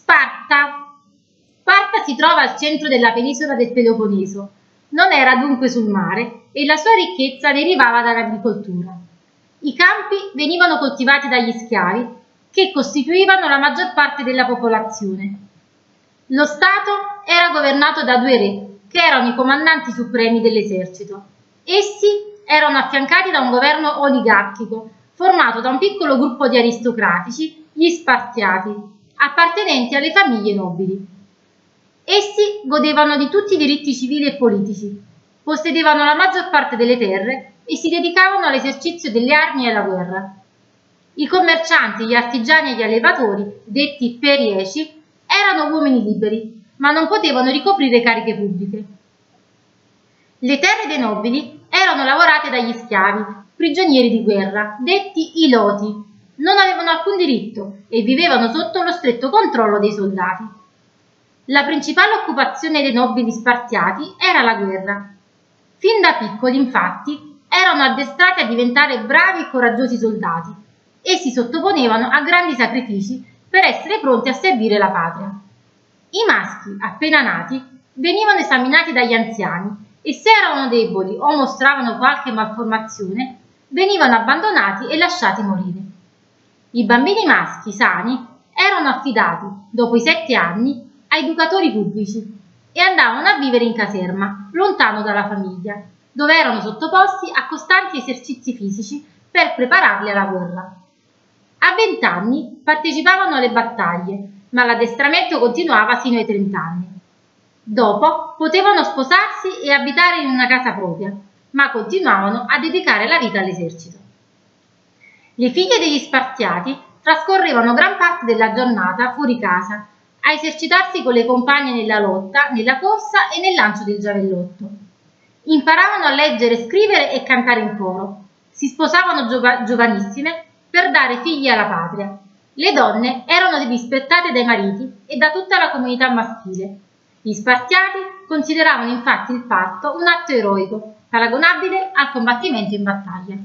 Sparta si trova al centro della penisola del Peloponneso. Non era dunque sul mare e la sua ricchezza derivava dall'agricoltura. I campi venivano coltivati dagli schiavi, che costituivano la maggior parte della popolazione. Lo Stato era governato da due re, che erano i comandanti supremi dell'esercito. Essi erano affiancati da un governo oligarchico, formato da un piccolo gruppo di aristocratici, gli Spartiati, appartenenti alle famiglie nobili. Essi godevano di tutti i diritti civili e politici, possedevano la maggior parte delle terre e si dedicavano all'esercizio delle armi e alla guerra. I commercianti, gli artigiani e gli allevatori, detti perieci, erano uomini liberi, ma non potevano ricoprire cariche pubbliche. Le terre dei nobili erano lavorate dagli schiavi, prigionieri di guerra, detti iloti. Non avevano alcun diritto e vivevano sotto lo stretto controllo dei soldati. La principale occupazione dei nobili spartiati era la guerra. Fin da piccoli, infatti, erano addestrati a diventare bravi e coraggiosi soldati e si sottoponevano a grandi sacrifici per essere pronti a servire la patria. I maschi, appena nati, venivano esaminati dagli anziani e se erano deboli o mostravano qualche malformazione, venivano abbandonati e lasciati morire. I bambini maschi sani erano affidati, dopo i 7 anni, a educatori pubblici e andavano a vivere in caserma, lontano dalla famiglia, dove erano sottoposti a costanti esercizi fisici per prepararli alla guerra. A 20 anni partecipavano alle battaglie, ma l'addestramento continuava fino ai 30 anni. Dopo potevano sposarsi e abitare in una casa propria, ma continuavano a dedicare la vita all'esercito. Le figlie degli Spartiati trascorrevano gran parte della giornata fuori casa, a esercitarsi con le compagne nella lotta, nella corsa e nel lancio del giavellotto. Imparavano a leggere, scrivere e cantare in coro. Si sposavano giovanissime per dare figli alla patria. Le donne erano rispettate dai mariti e da tutta la comunità maschile. Gli Spartiati consideravano infatti il parto un atto eroico, paragonabile al combattimento in battaglia.